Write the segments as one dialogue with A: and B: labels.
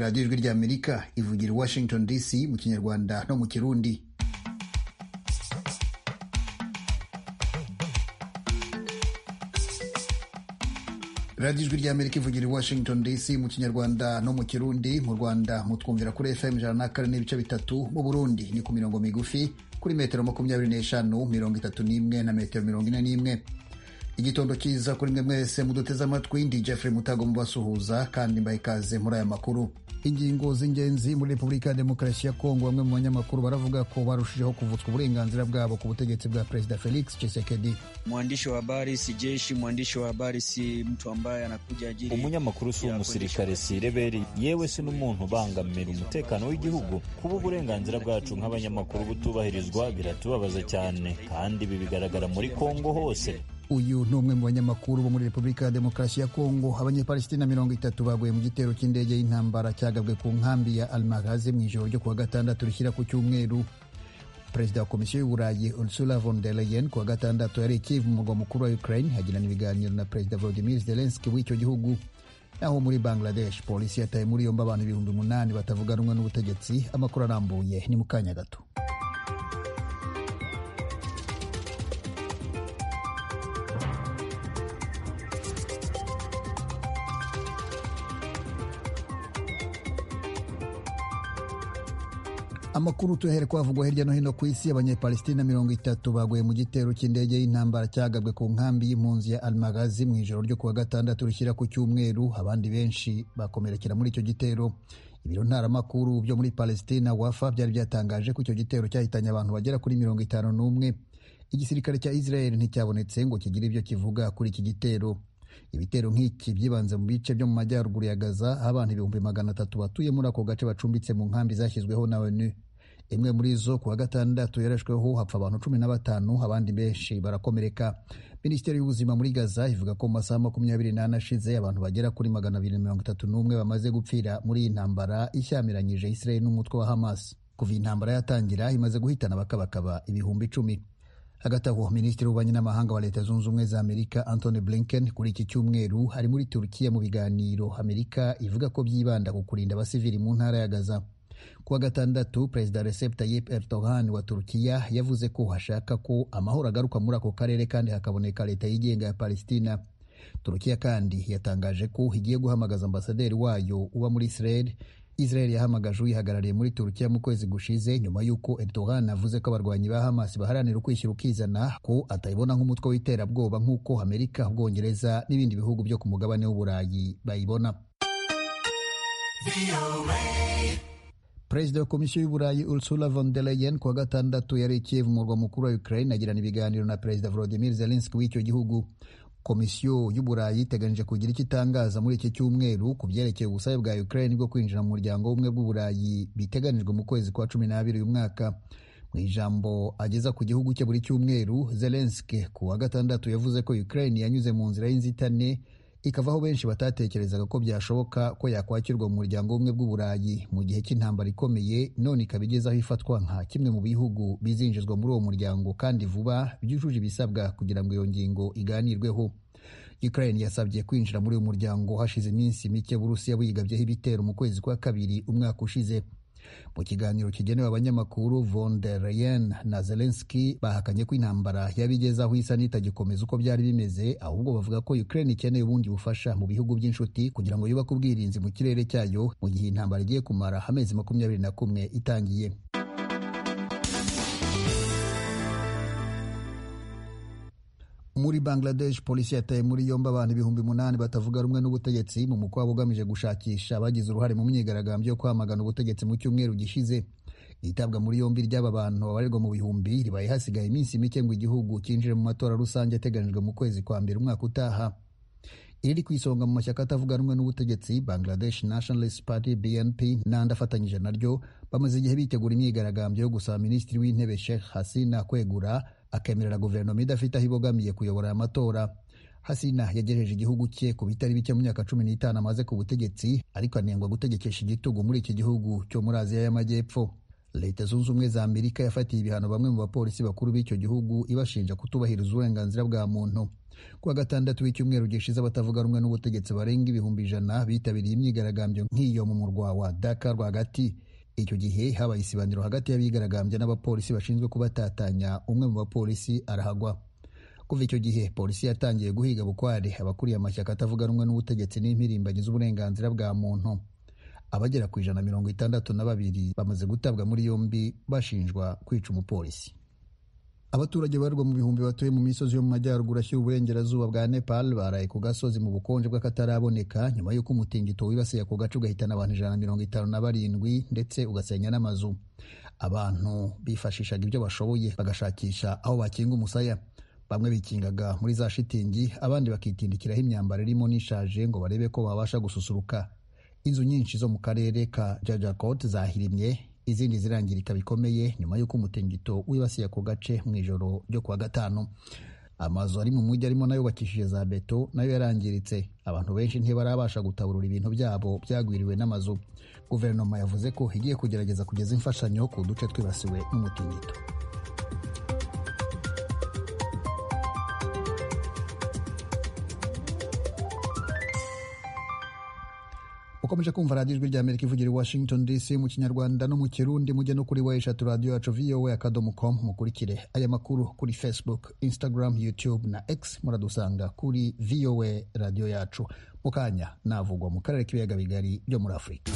A: radiyo ijwi ry'Amerika ivugira i Washington DC mu Kinyarwanda no mu Kirundi. radiyo ijwi ry'Amerika ivugira i Washington DC mu Kinyarwanda no mu Kirundi. Mu Rwanda mutwumvira kuri FM 104.3, mu Burundi ni ku mirongo migufi kuri metero 25, 31 na metero 41. Igitondo cyiza kuri mwe mwese muduteze amatwi. Ndi Jeffrey Mutago mubasuhuza kandi mbaye ikaze muri aya makuru. Ingingo z'ingenzi muri Repubulika ya Demokarasi ya Kongo, bamwe mu banyamakuru baravuga ko barushijeho kuvutswa uburenganzira bwabo ku butegetsi bwa Perezida Felix Tshisekedi.
B: Mwandishi wa habari si jeshi, mwandishi wa habari si mtu ambaye anakuja ajili.
C: Umunyamakuru si umusirikare, si reberi, yewe si n'umuntu ubangamira umutekano w'igihugu. Kuba uburenganzira bwacu nk'abanyamakuru butubahirizwa biratubabaza cyane, kandi ibi bigaragara muri Kongo hose.
A: Uyu ni umwe mu banyamakuru bo muri Repubulika ya Demokarasi ya Kongo. Abanyepalestina 30 baguye mu gitero cy'indege y'intambara cyagabwe ku nkambi ya Al-Maghazi mu ijoro ryo kuwa gatandatu rishyira ku cyumweru. Perezida wa Komisiyo y'Uburayi Ursula von der Leyen kuwa gatandatu yari Kiev mu murwa mukuru wa Ukraine, hagirana ibiganiro na Perezida Volodymyr Zelensky w'icyo gihugu. Naho muri Bangladesh, polisi yataye muri yombi abantu 8,000 batavuga rumwe n'ubutegetsi. Amakuru arambuye ni mu kanya gato. Amakuru tuhere kwavugwa hirya no hino ku isi. Abanyepalestina 30 baguye mu gitero cy'indege y'intambara cyagabwe ku nkambi y'impunzi ya Al-Maghazi mu ijoro ryo kuwa gatandatu rishyira ku cyumweru. Abandi benshi bakomerekera muri icyo gitero. Ibiro ntaramakuru byo muri Palestina Wafa byari byatangaje ko icyo gitero cyahitanye abantu bagera kuri 51. Igisirikare cya Israel nticyabonetse ngo kigire ibyo kivuga kuri iki gitero. Ibitero nk'iki byibanze mu bice byo mu majyaruguru ya Gaza, abantu 300,000 batuye muri ako gace bacumbitse mu nkambi zashyizweho na ONU. Imwe muri zo kuwa gatandatu yarashweho hapfa abantu 15, abandi benshi barakomereka. Minisiteri y'ubuzima muri Gaza ivuga ko mu masaha 24 ashize abantu bagera kuri 231 bamaze gupfira muri iyi ntambara ishyamiranyije Israel n'umutwe wa Hamas. Kuva intambara yatangira imaze guhitana bakabakaba 10,000. Hagati aho, Minisitiri w'Ububanyi n'Amahanga wa Leta Zunze Ubumwe za Amerika Anthony Blinken kuri iki cyumweru ari muri Turukiya mu biganiro Amerika ivuga ko byibanda ku kurinda abasivili mu ntara ya Gaza. Kuwa gatandatu, Perezida Recep Tayyip Erdogan wa Turukiya yavuze ko hashaka ko amahoro agaruka muri ako karere kandi hakaboneka leta yigenga ya Palestina. Turukiya kandi yatangaje ko igiye guhamagaza ambasaderi wayo uba muri Israel. Israel yahamagaje uyihagarariye muri Turukiya mu kwezi gushize nyuma y'uko Erdogan avuze ko abarwanyi ba Hamas baharanira ukwishyira ukizana, ko atayibona nk'umutwe w'iterabwoba nk'uko Amerika, Ubwongereza n'ibindi bihugu byo ku mugabane w'Uburayi bayibona. Perezida wa Komisiyo y'Uburayi Ursula von der Leyen kuwa gatandatu yari Kiev mu murwa mukuru wa Ukraine, agirana ibiganiro na Perezida Volodymyr Zelensky w'icyo gihugu. Komisiyo y'Uburayi iteganije kugira icyo itangaza muri iki cyumweru ku byerekeye ubusabe bwa Ukraine bwo kwinjira mu muryango w'ubumwe bw'Uburayi biteganijwe mu kwezi kwa 12 uyu mwaka. Mu ijambo ageza ku gihugu cye buri cyumweru, Zelensky kuwa gatandatu yavuze ko Ukraine yanyuze mu nzira y'inzitane ikavaho benshi batatekerezaga ko byashoboka ko yakwakirwa mu muryango w'ubumwe bw'Uburayi mu gihe cy'intambara ikomeye, none ikaba igeze aho ifatwa nka kimwe mu bihugu bizinjizwa muri uwo muryango kandi vuba byujuje ibisabwa kugira ngo iyo ngingo iganirweho. Ukraine yasabye kwinjira muri uwo muryango hashize iminsi mike Burusiya buyigabyeho ibitero mu kwezi kwa 2 umwaka ushize. Mu kiganiro kigenewe abanyamakuru, von der Leyen na Zelensky bahakanye ko intambara yabigeze aho isa n'itagikomeza uko byari bimeze, ahubwo bavuga ko Ukraine ikeneye ubundi bufasha mu bihugu by'inshuti kugira ngo yubake ubwirinzi mu kirere cyayo mu gihe intambara igiye kumara amezi 21 itangiye. Muri Bangladesh, polisi yataye muri yombi abantu 8,000 batavuga rumwe n'ubutegetsi mu mukwabo ugamije gushakisha abagize uruhare mu myigaragambyo yo kwamagana ubutegetsi mu cyumweru gishize. Itabwa muri yombi ry'aba bantu babarirwa mu bihumbi ribaye hasigaye iminsi mike ngo igihugu cyinjire mu matora rusange ateganijwe mu kwezi kwa 2 umwaka utaha. Iri ku isonga mu mashyaka atavuga rumwe n'ubutegetsi, Bangladesh Nationalist Party BNP n'andi afatanyije naryo bamaze igihe bitegura imyigaragambyo yo gusaba Minisitiri w'Intebe Sheikh Hasina kwegura akemerera guverinoma idafite aho ibogamiye kuyobora aya matora. Hasina yagejeje igihugu cye ku bitari bike mu myaka 15 amaze ku butegetsi, ariko anengwa gutegekesha igitugu muri iki gihugu cyo muri Aziya y'Amajyepfo. Leta Zunze Ubumwe za Amerika yafatiye ibihano bamwe mu bapolisi bakuru b'icyo gihugu ibashinja kutubahiriza uburenganzira bwa muntu. Kuwa gatandatu w'icyumweru gishize abatavuga rumwe n'ubutegetsi barenga 100,000 bitabiriye imyigaragambyo nk'iyo mu murwa wa Dakar rwagati. Icyo gihe habaye isibaniro hagati y'abigaragambya n'abapolisi bashinzwe kubatatanya, umwe mu bapolisi arahagwa. Kuva icyo gihe polisi yatangiye guhiga bukware abakuriye amashyaka atavuga rumwe n'ubutegetsi n'impirimbanyi z'uburenganzira bwa muntu. Abagera ku 162 bamaze gutabwa muri yombi bashinjwa kwica umupolisi. Abaturage barwa mu bihumbi batuye mu misozi yo mu majyaruguru ashyira uburengerazuba bwa Nepal baraye ku gasozi mu bukonje bw'akataraboneka nyuma y'uko umutingito wibasiye ako gace ugahitana abantu 157 ndetse ugasenya n'amazu. Abantu bifashishaga ibyo bashoboye bagashakisha aho bakinga umusaya. Bamwe bikingaga muri za shitingi, abandi bakitindikiraho imyambaro irimo n'ishaje ngo barebe ko babasha gususuruka. Inzu nyinshi zo mu karere ka Jajakot zahirimye, izindi zirangirika bikomeye nyuma y'uko umutingito wibasiye ako gace mu ijoro ryo kuwa gatanu. Amazu ari mu mujyi arimo nayo bakishije za beto nayo yarangiritse. Abantu benshi ntibarabasha gutaburura ibintu byabo byagwiriwe n'amazu. Guverinoma yavuze ko igiye kugerageza kugeza imfashanyo ku duce twibasiwe n'umutingito. Ukomeje kumva Radio Ijwi ry'Amerika ivugira i Washington DC mu Kinyarwanda no mu Kirundi. Mujye no kuri wayeshatu radio yacu voa.com mukurikire aya makuru kuri Facebook, Instagram, YouTube na X. Muradusanga kuri VOA radio yacu. Mukanya navugwa mu karere k'ibiyaga bigari byo muri Afurika.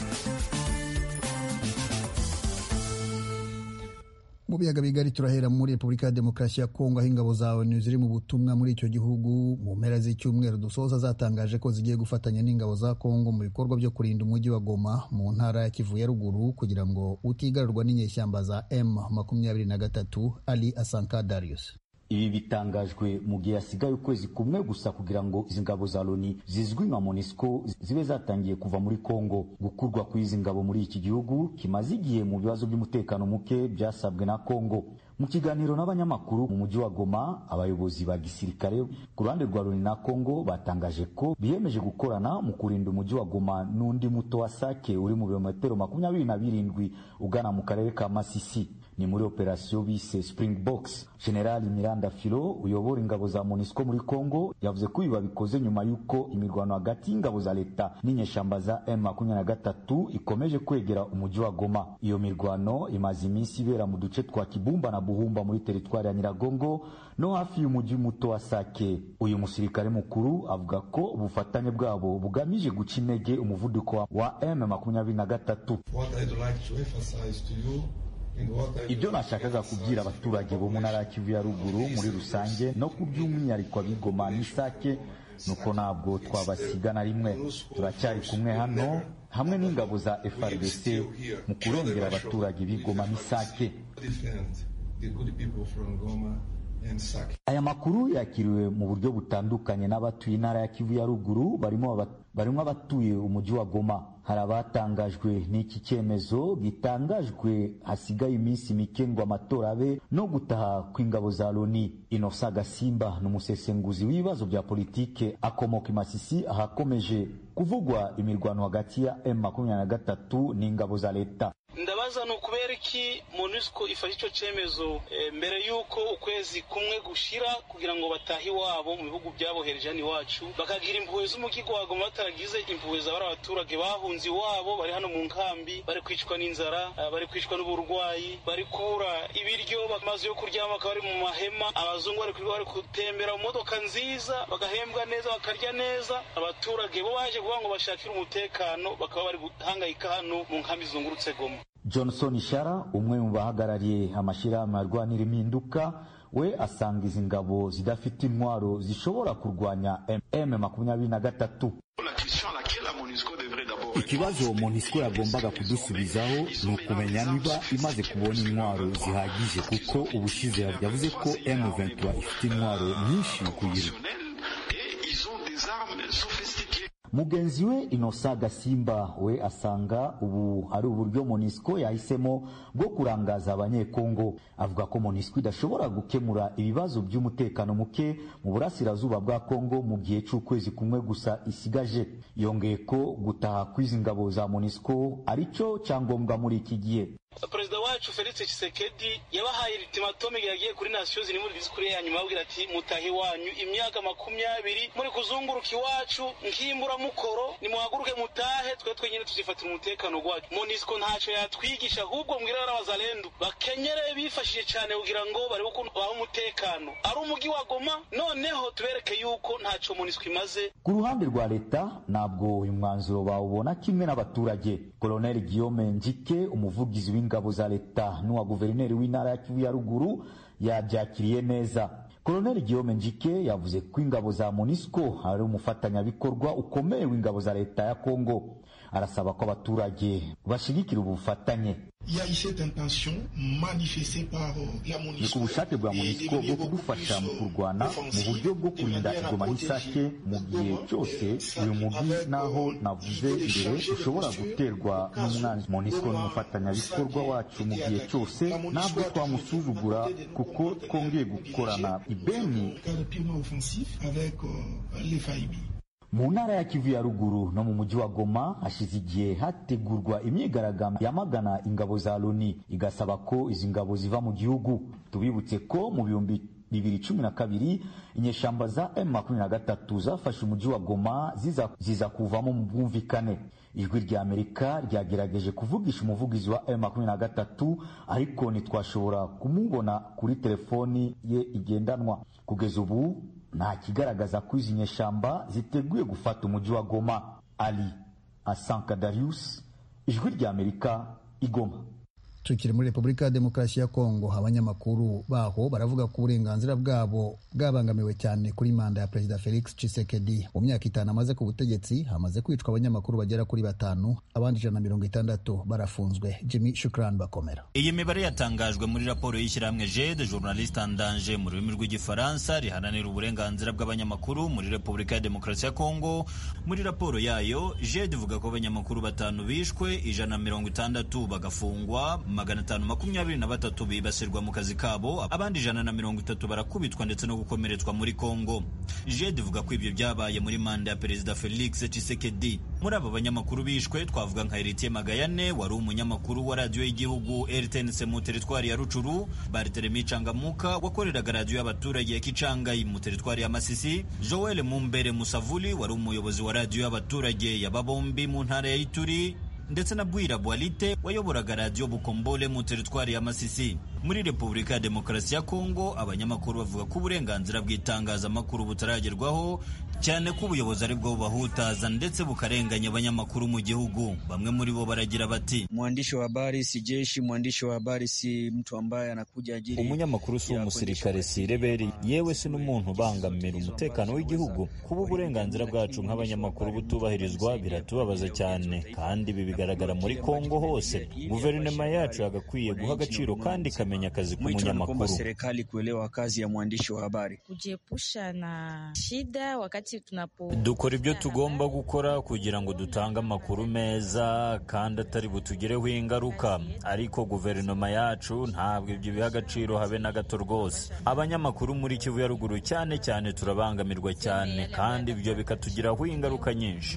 A: Mu biyaga bigari turahera muri Repubulika ya Demokarasi ya Kongo, aho ingabo za ONU ziri mu butumwa muri icyo gihugu mu mpera z'icyumweru dusoza zatangaje ko zigiye gufatanya n'ingabo za Kongo mu bikorwa byo kurinda umujyi wa Goma mu ntara ya Kivu ya ruguru kugira ngo utigarurwa n'inyeshyamba za M23. Ali Asanka Darius.
D: Ibi bitangajwe mu gihe hasigaye ukwezi kumwe gusa kugira ngo izi ngabo za Loni zizwi nka MONUSCO zibe zatangiye kuva muri Kongo. Gukurwa kw'izi ngabo muri iki gihugu kimaze igihe mu bibazo by'umutekano muke byasabwe na Kongo. Mu kiganiro n'abanyamakuru mu mujyi wa Goma, abayobozi ba gisirikare ku ruhande rwa Loni na Kongo batangaje ko biyemeje gukorana mu kurinda umujyi wa Goma n'undi muto wa Sake uri mu birometero 27 ugana mu karere ka Masisi. Ni muri operasiyo bise Springboks. General Miranda Filo uyobora ingabo za MONUSCO muri Kongo yavuze ko ibi babikoze nyuma y'uko imirwano hagati y'ingabo za leta n'inyeshyamba za M23 ikomeje kwegera umujyi wa Goma. Iyo mirwano imaze iminsi ibera mu duce twa Kibumba na Buhumba muri teritwari ya Nyiragongo no hafi y'umujyi muto wa Sake. Uyu musirikare mukuru avuga ko ubufatanye bwabo bugamije guca intege umuvuduko wa M23. Ibyo nashakaga kubwira abaturage bo mu ntara ya Kivu ya ruguru muri rusange no ku by'umwihariko ab'Igoma n'Isake nuko ntabwo twabasiga na rimwe. Turacyari kumwe hano hamwe n'ingabo za FARDC mu kurengera abaturage b'Igoma n'Isake. Aya makuru yakiriwe mu buryo butandukanye n'abatuye intara ya Kivu ya ruguru barimo abatuye umujyi wa Goma. Hari abatangajwe n'iki cyemezo gitangajwe hasigaye iminsi mike ngo amatora abe no gutaha kw'ingabo za Loni. Innocent Gasimba n'umusesenguzi w'ibibazo bya politike akomoka i Masisi ahakomeje kuvugwa imirwano hagati ya M23 n'ingabo za leta.
E: Ndabaza no kubera iki MONUSCO ifashe icyo cyemezo mbere yuko ukwezi kumwe gushira kugira ngo batahi wabo mu bihugu byabohereje ni wacu bakagira impuhwe z'umujyi wa Goma bataragize impuhwe z'abari abaturage bahunze wabo bari hano mu nkambi bari kwicwa n'inzara, bari kwicwa n'uburwayi, bari kubura ibiryo, bamaze yo kuryama bakaba bari mu mahema. Abazungu bari gutembera mu modoka nziza bagahembwa neza bakarya neza. Abaturage bo baje kuvuga ngo bashakire umutekano bakaba bari guhangayika hano mu nkambi zungurutse Goma.
D: Johnson Ishara umwe mu bahagarariye amashirahamwe arwanira impinduka we asanga izi ngabo zidafite intwaro zishobora kurwanya M23.
F: Ikibazo MONUSCO yagombaga kudusubizaho ni ukumenya niba imaze kubona intwaro zihagije, kuko ubushize yavuze ko M23 ifite intwaro nyinshi kuyiruka.
D: Mugenzi we Innocent Gasimba we asanga ubu ari uburyo MONUSCO yahisemo bwo kurangaza abanyekongo. Avuga ko MONUSCO idashobora gukemura ibibazo by'umutekano muke mu burasirazuba bwa Kongo mu gihe cy'ukwezi kumwe gusa isigaje. Yongeye ko gutaha kw'izi ngabo za MONUSCO ari cyo cyangombwa muri iki gihe.
E: Perezida wacu Felix Tshisekedi yabahaye ultimatum yagiye kuri Nations Unies muri disikuru ya nyuma abwira ati mutahi wanyu imyaka 20 muri kuzunguruka iwacu nkimbura mukoro nimuhaguruke mutahe twe nyine tuzifatira umutekano gwacu. MONUSCO ntaco yatwigisha ahubwo mbwira abazalendo bakenyere bifashije cyane kugira ngo bari ukuntu baho umutekano ari umugi wa Goma noneho tubereke yuko ntaco MONUSCO imaze.
D: Ku ruhande rwa leta nabwo uyu mwanzuro bawubona kimwe n'abaturage. Colonel Guillaume Njike umuvugizi w'ingabo za leta n'uwa guverineri w'intara ya Kivu ya ruguru yabyakiriye neza. Colonel Guillaume Njike yavuze ko ingabo za MONUSCO ari umufatanyabikorwa ukomeye w'ingabo za leta ya Kongo. Arasaba ko abaturage bashigikira ubufatanye. Ni ku bushake bwa MONUSCO bwo kudufasha mu kurwana mu buryo bwo kurinda Goma n'Isake mu gihe cyose uyu mugi naho navuze imbere ushobora guterwa n'umwanzi. MONUSCO n'umufatanyabikorwa wacu mu gihe cyose ntabwo twamusuzugura kuko twongeye gukorana ibeni. Mu ntara ya Kivu ya ruguru no mu mujyi wa Goma hashize igihe hategurwa imyigaragambyo yamagana ingabo za Loni igasaba ko izi ngabo ziva mu gihugu. Tubibutse ko mu 2012 inyeshamba za M23 zafashe umujyi wa Goma ziza kuvamo mu bwumvikane. Ijwi rya Amerika ryagerageje kuvugisha umuvugizi wa M23 ariko ntitwashobora kumubona kuri telefoni ye igendanwa. Kugeza ubu nta kigaragaza ko izi nyeshamba ziteguye gufata umujyi wa Goma. Ali Asanka Darius, Ijwi rya Amerika, Igoma.
A: Tukiri muri Repubulika ya Demokarasi ya Kongo, abanyamakuru baho baravuga ko uburenganzira bwabo bwabangamiwe cyane kuri manda ya Perezida Felix Tshisekedi. Mu myaka 5 amaze ku butegetsi hamaze kwicwa abanyamakuru bagera kuri 5, abandi 160 barafunzwe. Jimmy Shukran Bakomera.
C: Iyi mibare yatangajwe muri raporo y'ishyirahamwe JED Journalistes en Danger mu rurimi rw'igifaransa riharanira uburenganzira bw'abanyamakuru muri Repubulika ya Demokarasi ya Kongo. Muri raporo yayo JED ivuga ko abanyamakuru 5 bishwe, 160 bagafungwa, 523 bibasirwa mu kazi kabo, abandi 130 barakubitwa ndetse no gukomeretswa muri Kongo. JED ivuga ko ibyo byabaye muri manda ya Perezida Felix Tshisekedi. Muri abo banyamakuru bishwe twavuga nka Heritier Magayane wari umunyamakuru wa radio y'igihugu RTNC mu teritwari ya Rucuru, Barthelemy Changamuka wakoreraga radio y'abaturage ya Kichangayi mu teritwari ya Masisi, Joel Mumbere Musavuli wari umuyobozi wa radio y'abaturage ya Babombi mu ntara ya Ituri, ndetse na Bwira Bwalite wayoboraga radio Bukombole mu teritwari ya Masisi. Muri Repubulika ya Demokarasi ya Kongo abanyamakuru bavuga ko uburenganzira bw'itangazamakuru butaragerwaho, cyane ko ubuyobozi ari bwo bahutaza ndetse bukarenganya abanyamakuru mu gihugu. Bamwe muri bo baragira bati,
B: mwandishi wa habari si jeshi, mwandishi wa habari si mtu ambaye anakuja ajili.
C: Umunyamakuru si umusirikare, si reberi, yewe si n'umuntu ubangamira umutekano w'igihugu. Kuba uburenganzira bwacu nk'abanyamakuru butubahirizwa biratubabaza cyane, kandi ibi bigaragara muri Kongo hose. Guverinoma yacu yagakwiye guha agaciro kandi kamenya kazi k'umunyamakuru.
B: Serikali kuelewa kazi ya mwandishi wa habari.
G: Kujiepusha na shida wakati
C: dukora ibyo tugomba gukora kugira ngo dutange amakuru meza kandi atari butugireho ingaruka, ariko guverinoma yacu ntabwo ibyo biha agaciro habe na gato rwose. Abanyamakuru muri Kivu ya ruguru cyane cyane turabangamirwa cyane kandi ibyo bikatugiraho ingaruka nyinshi.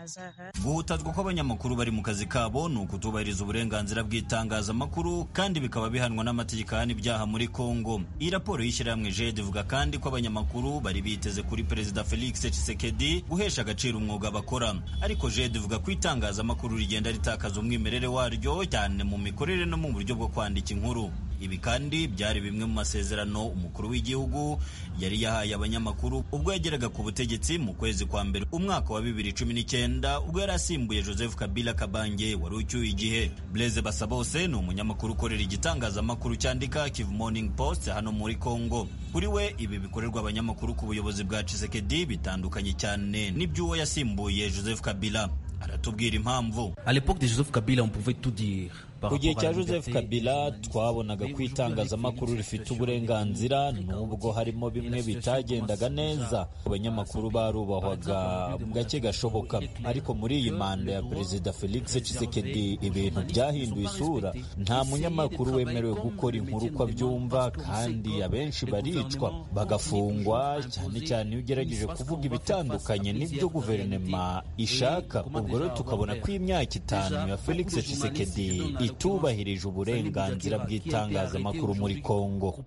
C: Guhutazwa kw'abanyamakuru bari mu kazi kabo ni ukutubahiriza uburenganzira bw'itangazamakuru kandi bikaba bihanwa n'amategeko ahana ibyaha muri Kongo. Iyi raporo y'ishyirahamwe JED ivuga kandi ko abanyamakuru bari biteze kuri Perezida Felix Tshisekedi guhesha agaciro umwuga bakora, ariko JED ivuga ko itangazamakuru rigenda ritakaza umwimerere waryo cyane mu mikorere no mu buryo bwo kwandika inkuru. Ibi kandi byari bimwe mu masezerano umukuru w'igihugu yari yahaye abanyamakuru ubwo yageraga ku butegetsi mu kwezi kwa mbere umwaka wa 2019 ubwo yari asimbuye Joseph Kabila Kabange wari ucyuye igihe. Blaise Basabose ni umunyamakuru ukorera igitangazamakuru cyandika Kivu Morning Post hano muri Kongo. Kuri we ibi bikorerwa abanyamakuru ku buyobozi bwa Tshisekedi bitandukanye cyane n'iby'uwo yasimbuye Joseph Kabila. Aratubwira impamvu.
H: À l'époque de Joseph Kabila on pouvait tout dire.
C: Ku gihe cya Joseph Kabila twabonaga ko itangazamakuru rifite uburenganzira nubwo harimo bimwe bitagendaga neza. Abanyamakuru barubahwaga gake gashoboka, ariko muri iyi manda ya Perezida Felix Tshisekedi ibintu byahinduye isura. Nta munyamakuru wemerewe gukora inkuru uko abyumva kandi abenshi baricwa bagafungwa, cyane cyane iyo ugerageje kuvuga ibitandukanye n'ibyo guverinoma ishaka. Ubwo rero tukabona ko imyaka 5 ya Felix Tshisekedi itubahirije uburenganzira bw'itangazamakuru muri Kongo.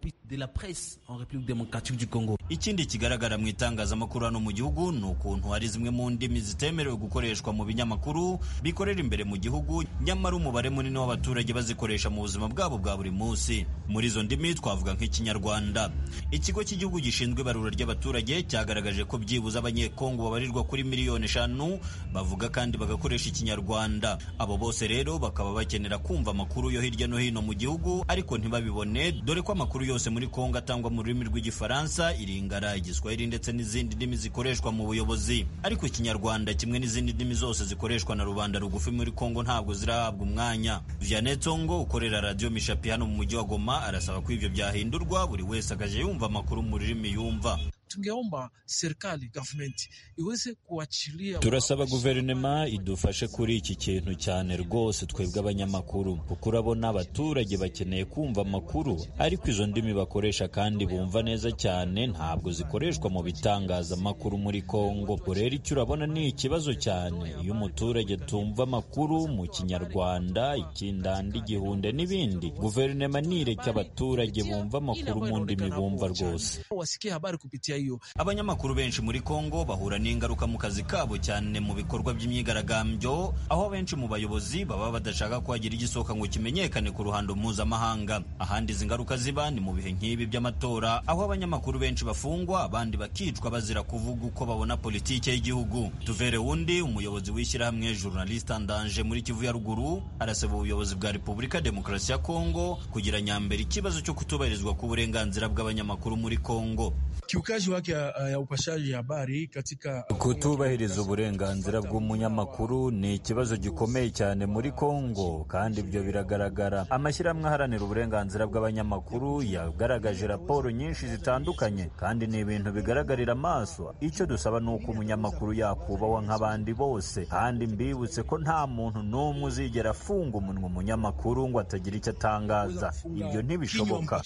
C: Ikindi kigaragara mu itangazamakuru hano mu gihugu ni ukuntu hari zimwe mu ndimi zitemerewe gukoreshwa mu binyamakuru bikorera imbere mu gihugu, nyamara umubare munini w'abaturage bazikoresha mu buzima bwabo bwa buri munsi. Muri izo ndimi twavuga nk'Ikinyarwanda. Ikigo cy'igihugu gishinzwe ibarura ry'abaturage cyagaragaje ko byibuze abanyekongo babarirwa kuri miliyoni 5 bavuga kandi bagakoresha Ikinyarwanda. Abo bose rero bakaba bakenera kumva amakuru yo hirya no hino mu gihugu, ariko ntibabibone, dore ko amakuru yose muri Kongo atangwa mu rurimi rw'Igifaransa, Iringara, Igiswahili ndetse n'izindi ndimi zikoreshwa mu buyobozi. Ariko Ikinyarwanda kimwe n'izindi ndimi zose zikoreshwa na rubanda rugufi muri Kongo ntabwo zirahabwa umwanya. Vianney Tsongo ukorera Radio Mishapi hano mu mujyi wa Goma arasaba ko ivyo byahindurwa, buri wese akaje yumva amakuru mu rurimi yumva.
I: Tungeomba serikali government iweze kuachilia.
C: Turasaba guverinoma idufashe kuri iki kintu cyane rwose twebwe abanyamakuru, kuko urabona abaturage bakeneye kumva amakuru, ariko izo ndimi bakoresha kandi bumva neza cyane ntabwo zikoreshwa mu bitangazamakuru muri Kongo. Rero icyo urabona ni ikibazo cyane iyo umuturage tumva amakuru mu Kinyarwanda, Ikindandi, Igihunde n'ibindi. Guverinoma nireke abaturage bumva amakuru mu ndimi bumva rwose.
I: Wasikie habari kupitia.
C: Abanyamakuru benshi muri Kongo bahura n'ingaruka mu kazi kabo cyane mu bikorwa by'imyigaragambyo, aho benshi mu bayobozi baba badashaka kwagira igisoka ngo kimenyekane ku ruhando mpuzamahanga. Ahandi izi ngaruka ziba ni mu bihe nk'ibi by'amatora, aho abanyamakuru benshi bafungwa, abandi bakicwa bazira kuvuga uko babona politike y'igihugu. Tuvere Wundi, umuyobozi w'ishyirahamwe Journaliste en Danger muri Kivu ya Ruguru, arasaba ubuyobozi bwa Repubulika Demokarasi ya Kongo kugira nyambere ikibazo cyo kutubahirizwa ku burenganzira bw'abanyamakuru muri Kongo.
I: Kiukaji wake ya upashaji habari katika
C: kutubahiriza uburenganzira bw'umunyamakuru ni ikibazo gikomeye cyane muri Kongo, kandi ibyo biragaragara. Amashyirahamwe aharanira uburenganzira bw'abanyamakuru yagaragaje raporo nyinshi zitandukanye, kandi ni ibintu bigaragarira amaso. Icyo dusaba ni uko umunyamakuru yakubahwa nk'abandi bose, kandi mbibutse ko nta muntu n'umwe uzigera afunga umunwa umunyamakuru ngo atagira icyo atangaza. Ibyo ntibishoboka.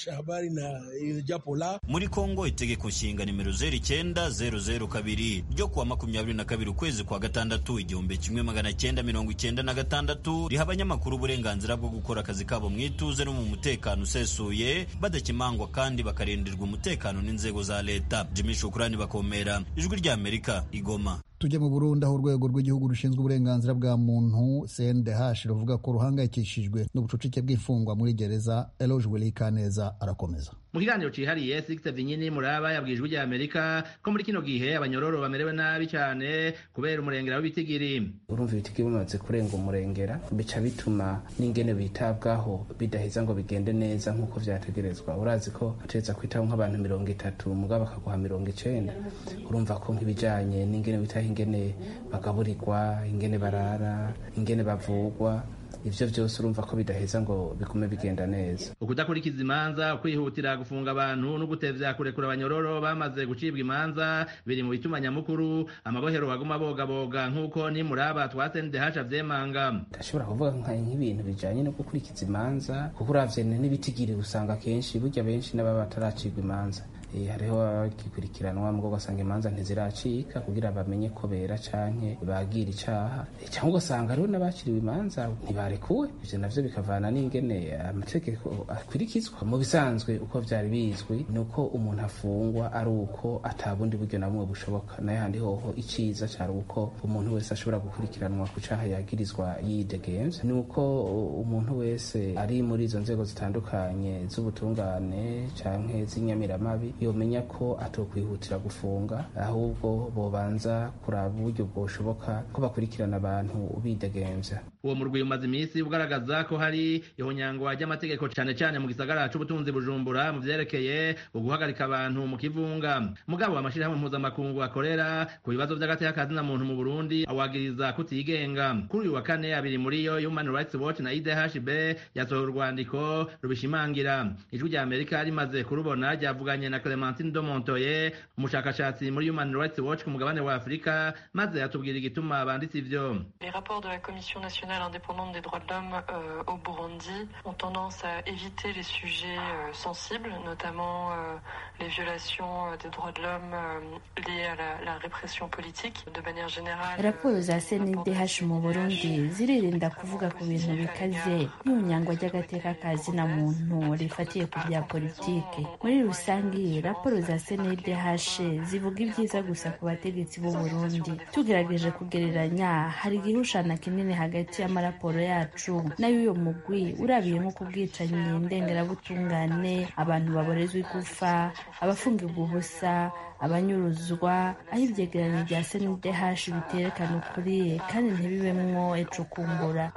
C: Muri Kongo itegeko nshinga nimero 0900 ryo kuwa 22 ukwezi kwa gatandatu 1996 riha abanyamakuru uburenganzira bwo gukora akazi kabo mu ituze no mu mutekano usesuye, badakimangwa kandi bakarindirwa umutekano n'inzego za leta. Jimmy Shukrani Bakomera, Ijwi rya Amerika, Igoma.
A: Tujya mu Burundi, aho urwego rw'igihugu rushinzwe uburenganzira bwa muntu CNDH ruvuga ko ruhangayikishijwe n'ubucucike bw'imfungwa muri gereza. Eloge Welikaneza arakomeza.
J: Mu kiganiro cihariye Sixte Vinyini Muraba yabwiye Ijwi rya Amerika ko muri kino gihe abanyororo bamerewe nabi cyane kubera umurengera w'ibitigiri.
K: Urumva ibitigiri bimaze kurenga umurengera, bica bituma n'ingene bitabwaho bidaheza ngo bigende neza nk'uko vyategerezwa. Urazi ko ateza kwitaho nk'abantu 30 mugabo bakaguha 90. Urumva ko nk'ibijanye n'ingene bitaho ingene bagaburirwa, ingene barara, ingene bavugwa, ivyo vyose urumva ko bidaheza ngo bigume bigenda neza.
J: Ukudakurikiza imanza, kwihutira gufunga abantu no gutevya kurekura abanyororo bamaze gucibwa imanza biri mu bituma nyamukuru amabohero baguma bogaboga, nk'uko ni Muraba twasendehaca vyemanga.
K: Ndashobora kuvuga nk'ibintu bijanye no gukurikiza imanza, kuko uravye n'ibitigiri usanga kenshi burya benshi n'ababa bataracibwa imanza. Hariho abagikurikiranwa mugo gasanga imanza ntiziracika kugira bamenye ko bera canke bagira icaha, cyangwa ugasanga hariho n'abakiriwe imanza ntibarekuwe. Ivyo navyo bikavana n'ingene amategeko akurikizwa. Mu bisanzwe uko vyari bizwi nuko umuntu afungwa ari uko atabundi buryo na bumwe bushoboka, nayo handi hoho iciza cari uko umuntu wese ashobora gukurikiranwa ku caha yagirizwa yidegemvye. Nuko umuntu wese ari muri izo nzego zitandukanye z'ubutungane canke z'inyamiramabi yomenya ko atokwihutira gufunga, ahubwo bobanza kuraba uburyo bwoshoboka ko bakurikirana abantu bidegemvya.
J: Uwo murwi umaze imisi ugaragaza ko hari ihonyangwa ry'amategeko cane cane mu gisagara c'ubutunzi Bujumbura mu vyerekeye uguhagarika abantu mu kivunga. Mugabo amashirahamwe mpuzamakungu akorera ku bibazo vy'agateka na muntu mu Burundi awagiriza kutigenga. Kuri uyu wa kane abiri muri yo Human Rights Watch na IDHB yasohoye urwandiko rubishimangira. Ijwi rya Amerika rimaze kurubona ryavuganye na Clementine Domontoye, umushakashatsi muri Human Rights Watch ku mugabane wa Afrika, maze atubwira igituma banditse ivyo.
L: Les rapports de la Commission nationale internationale indépendante des droits de l'homme au Burundi ont tendance à éviter les sujets sensibles, notamment les violations des droits de l'homme liées à la répression politique. De manière générale,
M: raporo za CNDH mu Burundi ziririnda kuvuga ku bintu bikaze nk'unyangwa ry'agateka ka zina muntu rifatiye ku bya politiki. Muri rusange raporo za CNDH zivuga ibyiza gusa ku bategetsi b'u Burundi. Tugerageje kugereranya, hari igihushana kinini hagati y'amaraporo yacu n'ay'uyo mugwi urabiye nko ku bwicanyi ndengerabutungane, abantu baborezwa igufa, abafungirwa ubusa, abanyuruzwa, aho ivyegeranyo vya CNDH biterekana ukuri kandi ntibibemwo ecukumbura.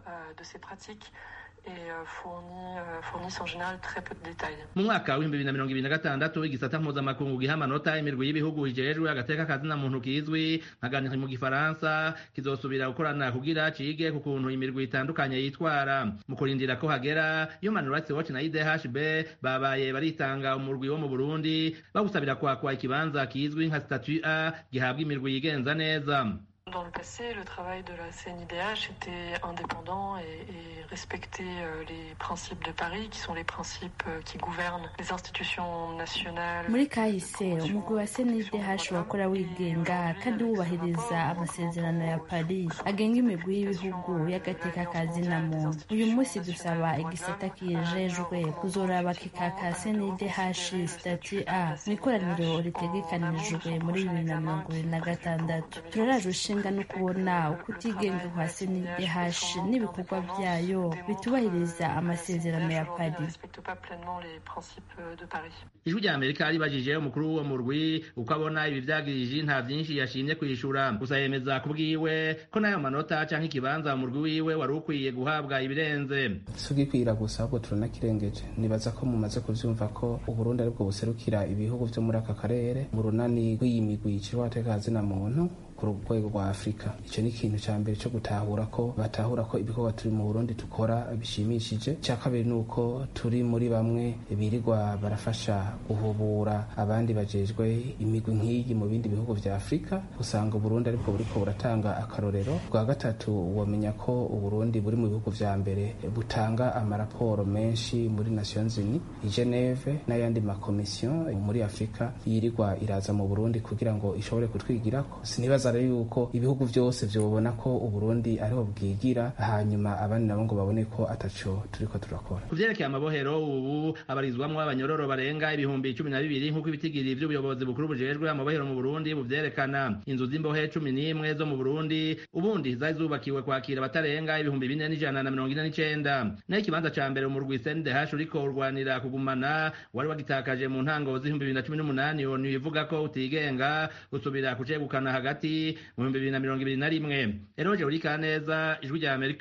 L: fournissent en général très peu de détails.
J: Mu mwaka w'ibihumbi 2026 igisata mpuzamakungu giha amanota imirwi y'ibihugu ijejwe agateka kazina muntu kizwi nkaganira mu gifaransa kizosubira gukorana kugira cige ku kuntu imirwi itandukanye yitwara. Mu kurindira ko hagera, Human Rights Watch na IDHB babaye baritanga umurwi wo mu Burundi bagusabira kwakwa ikibanza kizwi nka statut A gihabwa imirwi yigenza neza.
L: Dans le passé, le travail de la CNIDH était indépendant et respectait les principes de Paris, qui sont les principes qui gouvernent les institutions nationales.
M: Muri kahise, umugwi wa CNIDH wakora wigenga kandi wubahiriza amasezerano ya Paris agenga imigwi y'ibihugu y'agateka ka zina muntu. Uyu munsi dusaba igisata kijejwe kuzoraba kikaka CNIDH statut A mu ikoraniro ritegekanijwe muri 2026. Turaraje ushinga no kubona uko utigenga kwa CNDH n'ibikorwa byayo bitubahiriza amasezerano ya Paris.
J: Ijwi rya Amerika ribajije umukuru w'uwo murwi uko abona ibi vyagirije nta vyinshi yashimye kwishura, gusa yemeza kubwiwe ko nayo manota canke ikibanza umurwi wiwe wari ukwiye guhabwa ibirenze.
K: Sugikwira gusa ahubwo turanakirengeje. Nibaza ko mumaze kuvyumva ko Uburundi aribwo buserukira ibihugu vyo muri aka karere mu runani rw'imigwi yicirwa agateka ka zina muntu ku rwego rwa Afrika. Ico ni ikintu ca mbere co gutahura ko batahura ko ibikorwa turi mu Burundi tukora bishimishije. Ca kabiri nuko turi muri bamwe birirwa barafasha guhubura abandi bajejwe imigwi nk'iyi mu bindi bihugu vya Afrika, usanga Uburundi ariko buriko buratanga akarorero. Bwa gatatu womenya ko Uburundi buri mu bihugu vya mbere butanga amaraporo menshi muri Nations Unies i Geneve n'ayandi makomisiyo muri Afrika yirirwa iraza mu Burundi kugira ngo ishobore kutwigirako. Sinibaza rero yuko ibihugu vyose vyobona ko Uburundi ariho bwigira hanyuma abandi nabo ngo babone ko ataco turiko turakora.
J: Kuvyerekeye amabohero ubu abarizwamwo abanyororo barenga ibihumbi 12 nk'uko ibitigiri vy'ubuyobozi bukuru bujejwe amabohero mu Burundi buvyerekana. Inzu z'imbohe 11 zo mu Burundi ubundi zari zubakiwe kwakira batarenga ibihumbi 4,149. Naho ikibanza ca mbere mu rw'i CNDH uriko urwanira kugumana wari wagitakaje mu ntango z'ibihumbi 2018 onu ivuga ko utigenga usubira kucegukana hagati mu 2021. Eroje Urikaneza, Ijwi rya Amerika.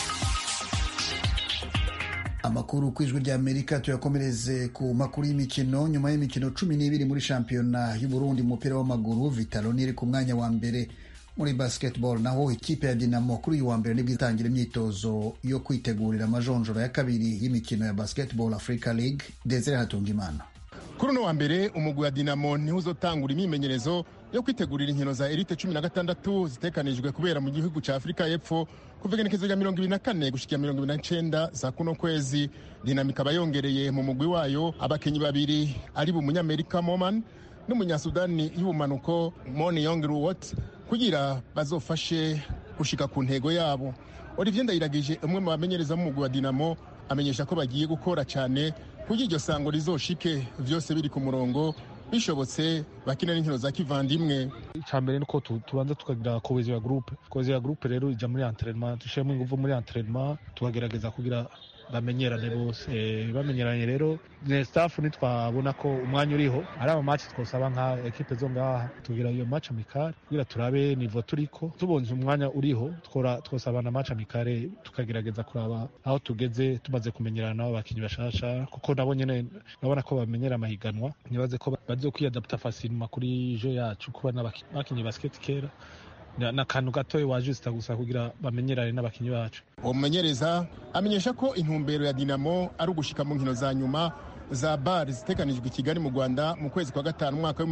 A: Amakuru ku Ijwi rya Amerika tuyakomereze ku makuru y'imikino. Nyuma y'imikino 12 muri shampiyona y'u Burundi mu mupira w'amaguru, Vitalo iri ku mwanya wa mbere. Muri basketball naho ikipe ya Dinamo kuri uyu wa mbere nibwo itangira imyitozo yo kwitegurira amajonjora ya kabiri y'imikino ya Basketball Africa League. Desire Hatungimana.
N: Kuri uno wa mbere umugwi wa Dinamo niho uzotangura imyimenyerezo yo kwitegurira inkino za Elite 16 zitekanijwe kubera mu gihugu ca Afrika y'Epfo kuva igenekerezo rya 24 gushika 29 za kuno kwezi. Dinamo ikaba yongereye mu mugwi wayo abakenyi babiri ari b'umunyamerika Moman n'umunyasudani y'ubumanuko Moni Yongruwot kugira bazofashe gushika ku ntego yabo. Olivier Ndayiragije umwe mu bamenyereza mu mugwi wa Dinamo amenyesha ko bagiye gukora cyane kugira iryo sango rizoshike vyose biri ku murongo, bishobotse bakina n'inkino za kivandimwe.
O: Icambere nuko tubanza tukagira cohesion ya groupe rero ija muri entraînement, dushemwe ingufu muri entraînement tukagerageza kugira bamenyerane bose. Bamenyeranye rero ne staff nitwabona ko umwanya uriho ari ama match twosaba nka equipe zo ngaha tugira iyo match amicale kugira turabe niveau turiko, tubonye umwanya uriho twosaba na match amicale tukagerageza kuraba aho tugeze tumaze kumenyerana nabo bakinyi bashasha, kuko nabo nyene nabona ko bamenyera amahiganwa, nibaze ko bazokwiyadapta facilement kuri jeu yacu kuba n'abakinyi basket kera na kantu gatoyi wajusta gusa kugira bamenyerane n'abakinyi bacu.
N: Umumenyereza amenyesha ko intumbero ya Dinamo ari ugushika mu nkino za nyuma za bar zitekanijwe i Kigali mu Rwanda mu kwezi kwa gatanu mwaka wa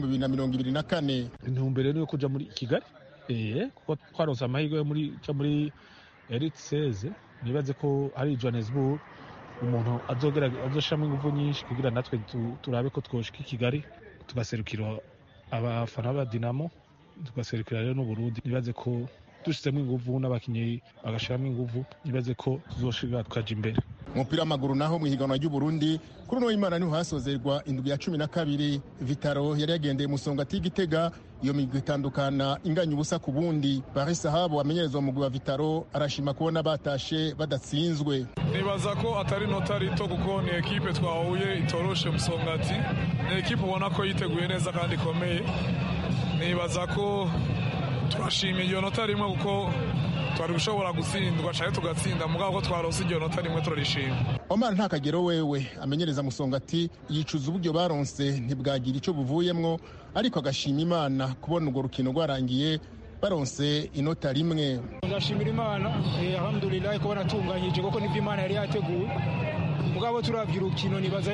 N: 2024.
O: Intumbero ni yo kuja muri Kigali kuko twaronse amahirwe yo muri Elite 16 nibaze ko ari Johannesburg umuntu azoshiramo ingufu nyinshi kugira natwe turabe ko twoshika i Kigali tugaserukira abafana ba Dinamo tugaserukira rero n'Uburundi. Nibaze ko dushizemo ingufu n'abakinyi bagashiramo ingufu, nibaze ko tuzoshika tukaja imbere.
N: Umupira w'amaguru naho mu higanwa ry'Uburundi kuri uno w'Imana niho hasozerwa indwi ya 12 Vitaro yari yagendeye Musongati Gitega, iyo migwi itandukana inganya ubusa ku bundi. Paris Sahabo amenyerezwa umugwi wa Vitaro arashima kubona batashe badatsinzwe.
P: Nibaza ko atari nota rito kuko ni ekipe twahuye itoroshe Musongati, ni ekipe ubona ko yiteguye neza kandi ikomeye. Nibaza ko turashimye iyo nota rimwe kuko twari gushobora gutsindwa cyane tugatsinda mugabo ko twarose iryo nota rimwe turarishima.
N: Omar Ntakagero wewe amenyereza Musongati yicuza uburyo baronse ntibwagira ico buvuyemwo, ariko agashima Imana kubona urwo rukino rwarangiye baronse inota rimwe.
Q: Ndashimira Imana alhamdulillah ko banatunganyije kuko nivyo Imana yari yateguye, mugabo turavye urukino nibaza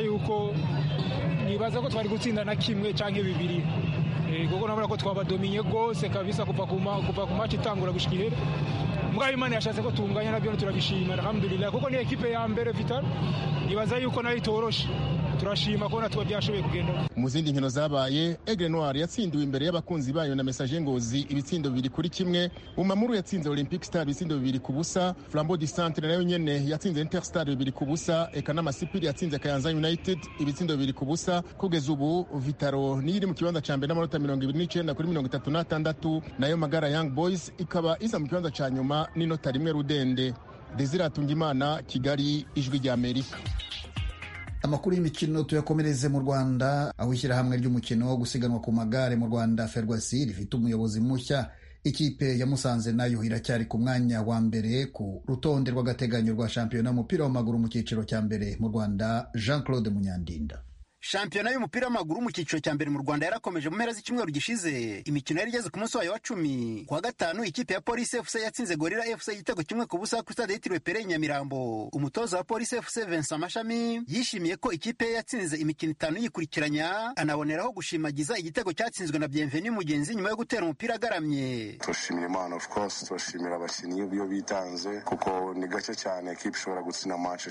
Q: ko twari gutsinda na kimwe canke bibiri kuko nabona ko twabadominye gose kabisa kuva ku match itangura gushika ihere. Mugabo Imana yashatse ko tunganya nabyo turabishima alhamdulillah kuko ni ekipe ya mbere Vital nibaza yuko nayo itoroshe, turashima ko natwe byashoboye kugenda.
N: Mu zindi nkino zabaye Aigle Noir yatsindiwe imbere y'abakunzi bayo na Messager Ngozi ibitsindo 2-1. Umamuru yatsinze Olympic Star ibitsindo 2-0. Flambeau du Centre nayo nyene yatsinze Interstar 2-0. Eka n'Amasipiri yatsinze Kayanza United ibitsindo 2-0. Kugeza ubu Vitaro ni iri mu kibanza ca mbere n'amanota 29 kuri 36, nayo Magara Young Boys ikaba iza mu kibanza ca nyuma n'inota rimwe rudende. Desire Atungimana, Kigali, Ijwi rya Amerika.
A: Amakuru y'imikino tuyakomereze mu Rwanda, aho ishyirahamwe ry'umukino wo gusiganwa ku magare mu Rwanda Ferwasi rifite umuyobozi mushya. Ikipe ya Musanze nayo iracyari ku mwanya wa mbere ku rutonde rw'agateganyo rwa shampiyona y'umupira w'amaguru mu cyiciro cya mbere mu Rwanda. Jean Claude Munyandinda.
R: Shampiyona y'umupira w'amaguru mu cyiciro cya mbere mu Rwanda yarakomeje mu mpera z'icyumweru gishize. Imikino yari igeze ku munsi wayo wa 10. Kuwa gatanu ikipe ya Police FC yatsinze Gorilla FC igitego 1-0 kuri stade yitiriwe Pere Nyamirambo. Umutoza wa Police FC Vincent Mashami yishimiye ko ikipe yatsinze imikino 5 yikurikiranya, anaboneraho gushimagiza igitego cyatsinzwe na Bienvenue Mugenzi nyuma yo gutera umupira agaramye.
S: Turashimira Imana, of course turashimira abakinnyi byo bitanze kuko ni gake cyane ikipe ishobora gutsinda match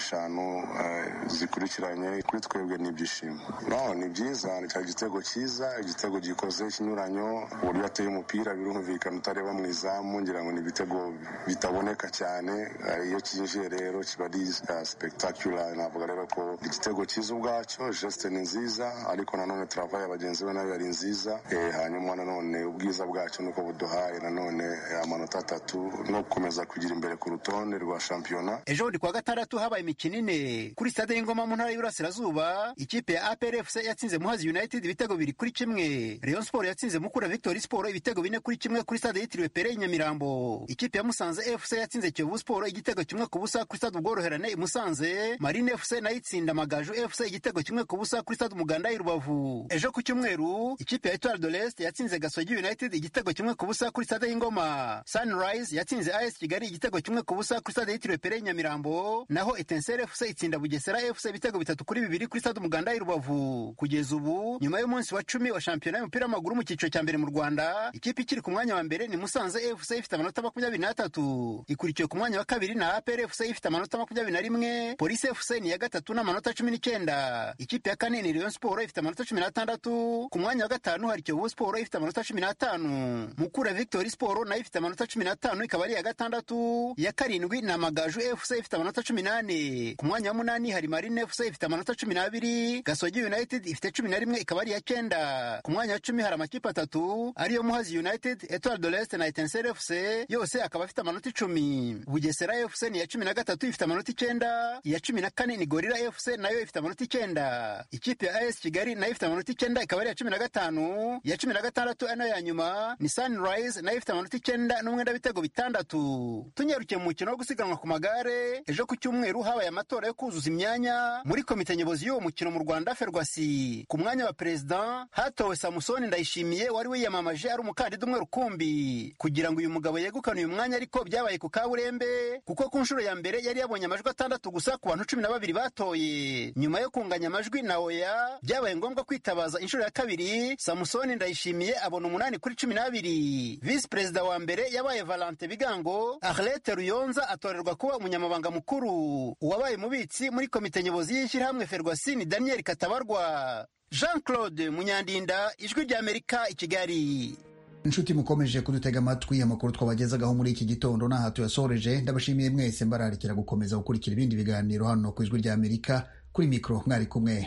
S: 5 zikurikiranye. Kuri twebwe ni ibyishimo. No, ni byiza, ni igitego cyiza, igitego gikoze ikinyuranyo, uburyo ateye umupira birumvikana utareba mu izamu, ngira ngo ni ibitego bitaboneka cyane, iyo cyinjiye rero kiba ari spectacular. Navuga rero ko igitego cyiza ubwacyo, geste ni nziza, ariko nanone travail abagenzi be nayo yari nziza. Hanyuma nanone ubwiza bwacyo nuko buduhaye nanone amanota 3 no gukomeza kugira imbere ku rutonde rwa shampiyona.
R: Ejo bundi kuwa gatandatu habaye imikino 4 kuri stade y'Ingoma mu ntara y'Iburasirazuba. Ikipe ya APR FC yatsinze Muhazi United ibitego 2-1. Rayon Sport yatsinze Mukura Victory Sport ibitego 4-1 kuri stade yitiriwe Pere Nyamirambo. Ikipe ya Musanze FC yatsinze Kiyovu Sport igitego 1-0 kuri stade Ubworoherane i Musanze. Marine FC nayo itsinda Amagaju FC igitego 1-0 kuri stade Umuganda i Rubavu. Ejo ku cyumweru ikipe ya Etoile de l'Est yatsinze Gasogi United igitego 1-0 kuri stade y'Ingoma. Sunrise yatsinze AS Kigali igitego 1-0 kuri stade yitiriwe Pere Nyamirambo. Naho Etincelle FC itsinda Bugesera FC ibitego 3-2 kuri stade Umuganda i Rubavu. Kugeza ubu nyuma y'umunsi wa 10 wa shampiyona y'umupira w'amaguru mu cyiciro cya mbere mu Rwanda, ikipe ikiri ku mwanya wa mbere ni Musanze FC ifite amanota 23, ikurikiye ku mwanya wa kabiri na APR FC ifite amanota 21, Police FC ni ya gatatu n'amanota 19, ikipe ya kane ni Rayon Sport ifite amanota 16, ku mwanya wa gatanu hari Kiyovu Sport ifite amanota 15, Mukura Victory Sport nayo ifite amanota 15 ikaba ari ya gatandatu, ya karindwi na Amagaju FC ifite amanota 18, ku mwanya wa munani hari Marine FC ifite amanota 12, Gasogi United ifite 11 ikaba ari ya 9, ku mwanya wa 10 hari amakipe 3 ariyo Muhazi United, Etoile de l'Est na Etincelle FC yose akaba afite amanota 10. Bugesera FC ni ya 13 ifite amanota 9, ya 14 ni Gorilla FC nayo ifite amanota 9, ikipe ya AS Kigali nayo ifite amanota 9 ikaba ari ya 15, ya 16 ana ya nyuma ni Sunrise nayo ifite amanota 9 n'umwenda bitego 6. Tunyarukiye mu mukino wo gusiganwa ku magare, ejo ku cyumweru habaye amatora yo kuzuza imyanya muri komite nyobozi y'uwo mukino mu Rwanda Ferwasi. Ku mwanya wa perezida hatowe Samusoni Ndayishimiye wari wiyamamaje ari umukandida umwe rukumbi. Kugira ngo uyu mugabo yegukane uyu mwanya ariko byabaye ku kaburembe, kuko ku nshuro ya mbere yari yabonye amajwi 6 gusa ku bantu 12 batoye. Nyuma yo kunganya amajwi na oya, byabaye ngombwa kwitabaza inshuro ya kabiri. Samusoni Ndayishimiye abona 8 kuri 12. Vice perezida wa mbere yabaye Valente Bigango. Arlette Ruyonza atorerwa kuba umunyamabanga mukuru. Uwabaye mubitsi muri komite nyobozi y'ishyirahamwe Ferwasi ni Daniel Katabarwa. Jean-Claude Munyandinda, Ijwi ry'Amerika, i Kigali.
A: Inshuti mukomeje kudutega amatwi, amakuru twabagezagaho muri iki gitondo n'aha tuyasoreje. Ndabashimiye mwese, mbararikira gukomeza gukurikira ibindi biganiro hano ku Ijwi ry'Amerika. Kuri mikro mwari kumwe